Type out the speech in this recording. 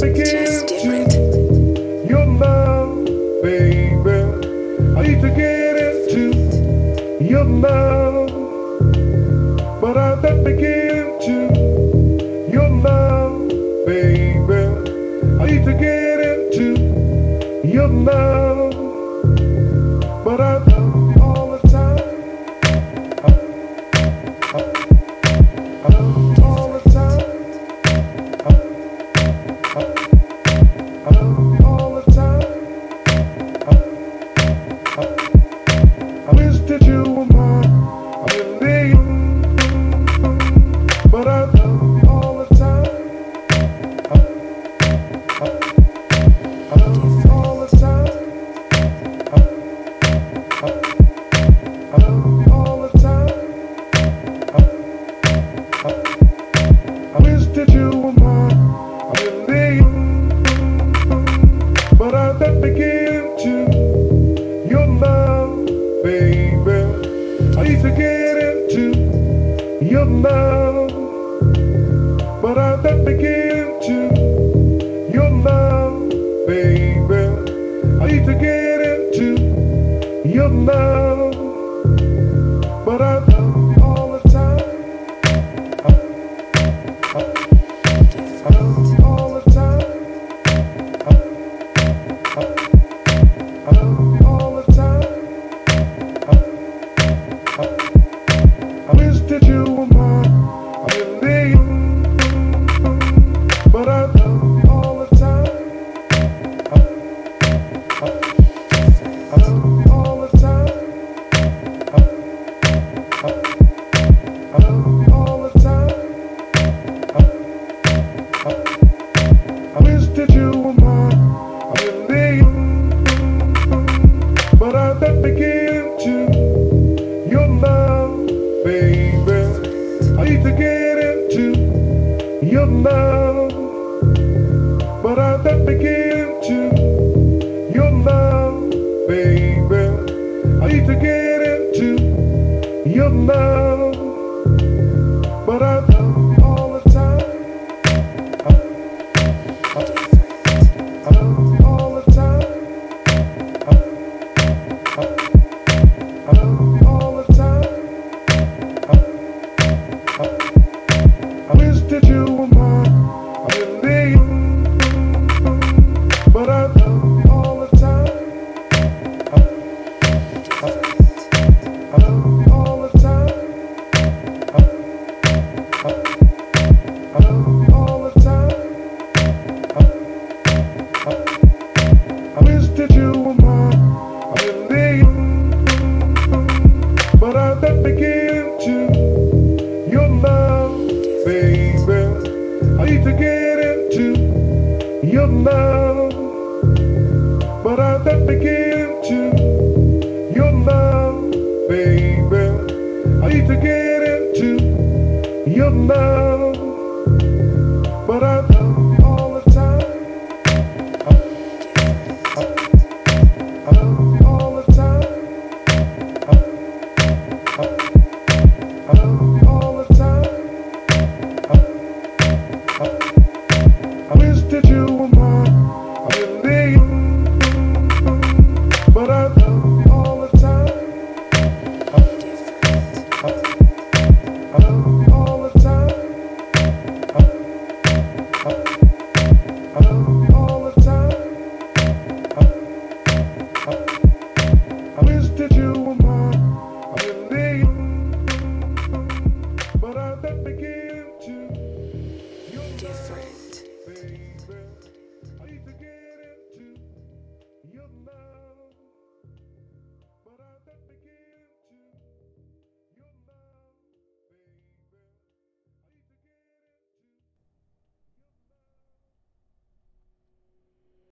begin to your love, baby. I need to get into your love, but I don't begin to your love, baby. I need to get into your love, but I love you all the time. I love you all the time. I love you all the time. I wish that you were mine. I believe, but I love you all the time. I love you all the time. I love you all the time. I wish that you were mine. I believe, but I don't begin to your love, baby. I need to get into your love, but I don't begin to your love, baby. I need to get into your love, but I love you all the time. I love you all the time. I love you all the time. I wish that you were mine. I believe, but I love you all the time. I love you all the time. I love you all the time. I wish that you were mine. I believe, but I don't begin to your love, baby. I need to get into your love, but I don't begin to your love, baby. I need to get into your love, but I love you all the time. I love you all the time. I love you all the time. I wish that you were mine. I believe, but I love you all the time. I love you all the time. I love you all the time. I wish that you were mine. I believe, but I don't begin to your love, baby. I need to get into your love, but I don't begin.